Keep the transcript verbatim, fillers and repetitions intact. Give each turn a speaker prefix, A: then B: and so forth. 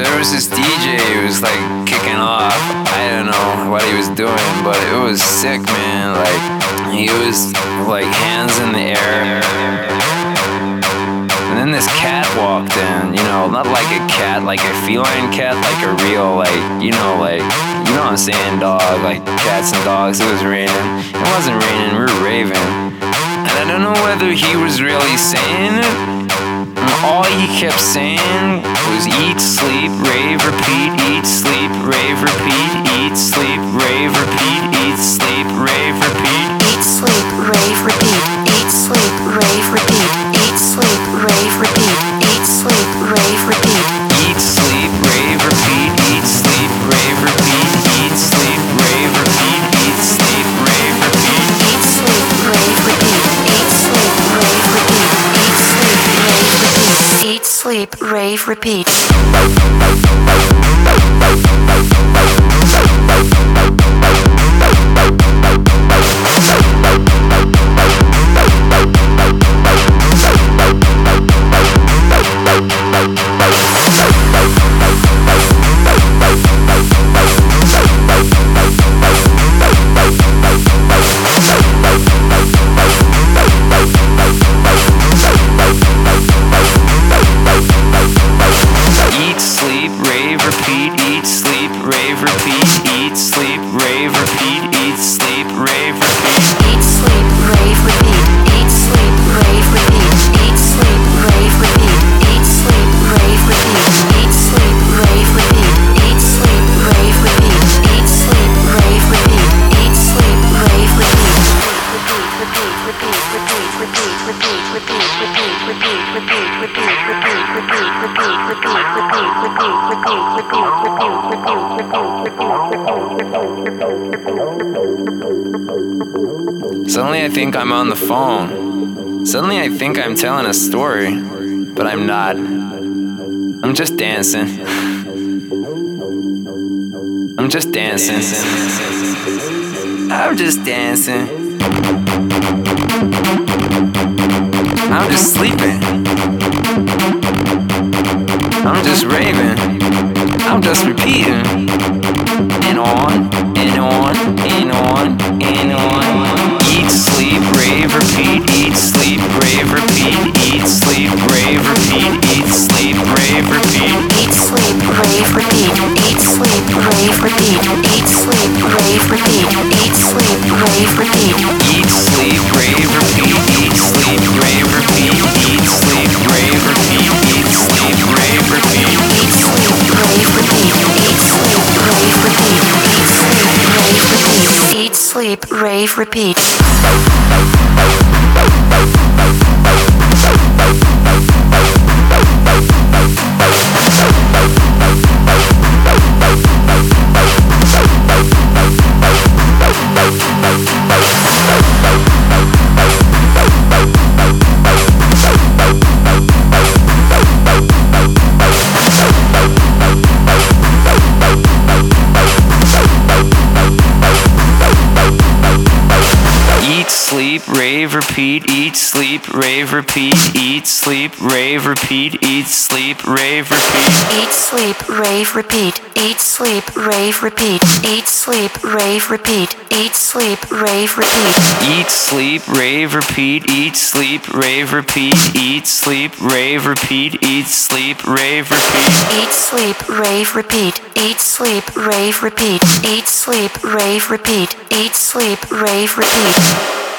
A: So there was this D J who was like kicking off. I don't know what he was doing, but it was sick, man. Like, he was like hands in the air. And then this cat walked in, you know, not like a cat, like a feline cat, like a real, like, you know, like, you know what I'm saying, dog, like cats and dogs. It was raining. It wasn't raining, we were raving. And I don't know whether he was really saying it. All he kept saying was eat, sleep, rave, repeat, eat, sleep, rave, repeat, eat, sleep, rave, repeat, eat, sleep, rave, repeat.
B: Eat, sleep, rave, repeat, eat, sleep, rave, repeat, eat, sleep, rave, repeat, eat, sleep, rave, repeat.
A: Eat, sleep, rave, repeat, eat, sleep, rave, repeat, eat, sleep, rave, repeat, eat, sleep, rave, repeat.
B: Eat, sleep, rave, repeat, eat, sleep, rave, repeat, eat, sleep, rave, repeat, eat, sleep, rave, repeat.
A: Suddenly I think I'm on the phone. Suddenly I think I'm telling a story, but I'm not. I'm just dancing. I'm just dancing. I'm just dancing. I'm just sleeping. I'm just raving. I'm just repeating. And on, and on, and on, and on. Eat, sleep, rave, repeat. Eat, sleep, rave, repeat. Eat, sleep, rave, repeat. Eat, sleep, rave, repeat.
B: Eat, sleep, rave, repeat. Eat, sleep, rave, repeat. Eat, sleep, rave, repeat. Eat, sleep, rave, repeat.
A: Eat, sleep, rave, repeat. Eat, sleep, rave, repeat. Eat, sleep, rave, repeat. Eat, sleep, rave, repeat.
B: Eat, sleep, rave, repeat. Eat, sleep, rave, repeat. Eat, sleep, rave, repeat. Eat, sleep, rave, repeat.
A: Sleep, rave, repeat, eat, sleep, rave, repeat, eat, sleep, rave, repeat, eat, sleep, rave, repeat.
B: Eat, sleep, rave, repeat. Eat, sleep, rave, repeat. Eat, sleep, rave, repeat. Eat, sleep, rave, repeat.
A: Eat, sleep, rave, repeat, eat, sleep, rave, repeat, eat, sleep, rave, repeat, eat, sleep, rave, repeat.
B: Eat, sleep, rave, repeat. Eat, sleep, rave, repeat. Eat, sleep, rave, repeat. Eat, sleep, rave, repeat.